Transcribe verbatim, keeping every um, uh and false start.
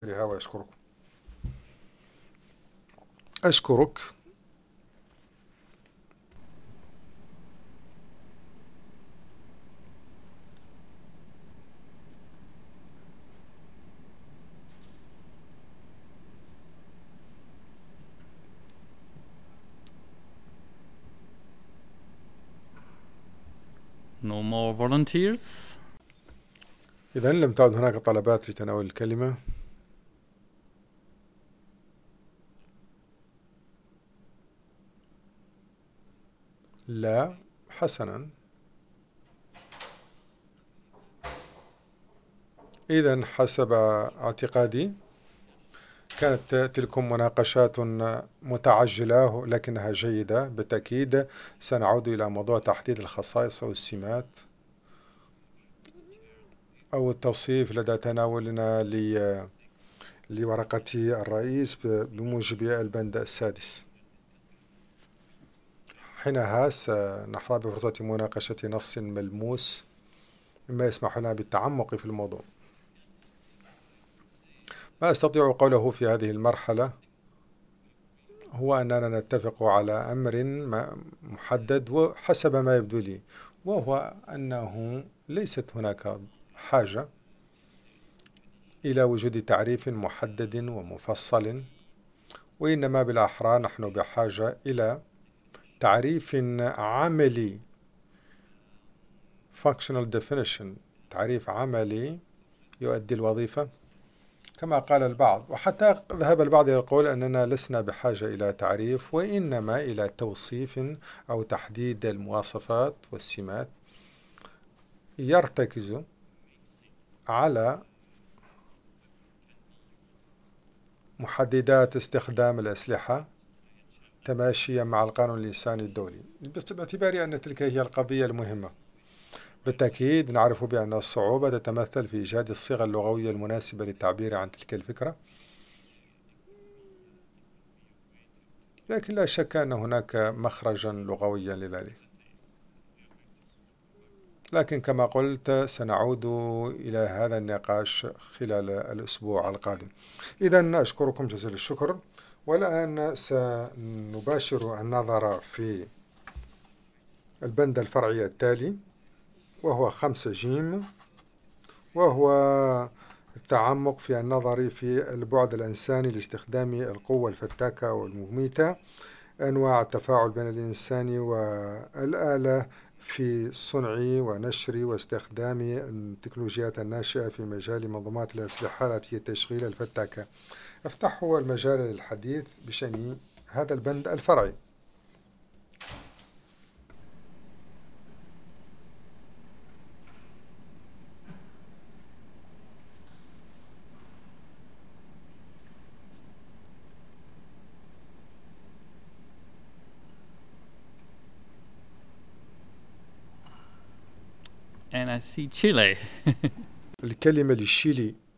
الهوى يشكرك. أشكرك. No more volunteers. إذا لم تعد هناك طلبات في تناول الكلمة. لا. حسنا. إذا حسب اعتقادي كانت تلكم مناقشات متعجلة لكنها جيدة بالتأكيد. سنعود إلى موضوع تحديد الخصائص أو السمات أو التوصيف لدى تناولنا لورقة الرئيس بموجب البند السادس. حينها سنحظى بفرصة مناقشة نص ملموس مما يسمح لنا بالتعمق في الموضوع. ما أستطيع قوله في هذه المرحلة هو أننا نتفق على أمر محدد وحسب ما يبدو لي، وهو أنه ليست هناك حاجة إلى وجود تعريف محدد ومفصل، وإنما بالأحرى نحن بحاجة إلى تعريف عملي functional definition، تعريف عملي يؤدي الوظيفة كما قال البعض، وحتى ذهب البعض إلى القول أننا لسنا بحاجة إلى تعريف وإنما إلى توصيف أو تحديد المواصفات والسمات يرتكز على محددات استخدام الأسلحة تماشيا مع القانون الإنساني الدولي، باعتبار أن تلك هي القضية المهمة. بالتأكيد نعرف بأن الصعوبة تتمثل في إيجاد الصيغة اللغوية المناسبة للتعبير عن تلك الفكرة، لكن لا شك أن هناك مخرجا لغويا لذلك. لكن كما قلت سنعود إلى هذا النقاش خلال الأسبوع القادم. إذا أشكركم جزيل الشكر، والآن سنباشر النظر في البند الفرعي التالي وهو خمسة جيم، وهو التعمق في النظر في البعد الإنساني لاستخدام القوة الفتاكة والمميتة، أنواع التفاعل بين الإنسان والآلة في صنع ونشر واستخدام التكنولوجيات الناشئة في مجال منظومات الأسلحة التي تشغيل الفتاكة. أفتح المجال للحديث بشأن هذا البند الفرعي. And I see Chile. الكلمة للشيلي